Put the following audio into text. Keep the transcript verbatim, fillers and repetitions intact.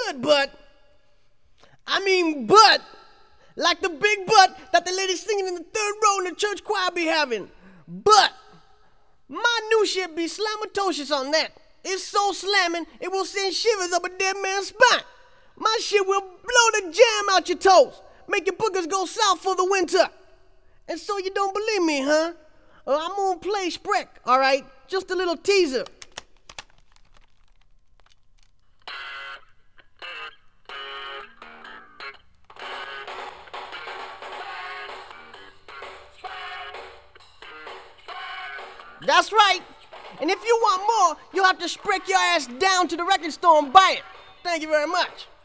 good, but, I mean, but, like the big butt that the lady singing in the third row in the church choir be having. But, my new shit be slamatocious on that. It's so slamming, it will send shivers up a dead man's spine. My shit will blow the jam out your toes, make your boogers go south for the winter. And so you don't believe me, huh? Well, I'm gonna play Shrek, alright? Just a little teaser. That's right. And if you want more, you'll have to Shrek your ass down to the record store and buy it. Thank you very much.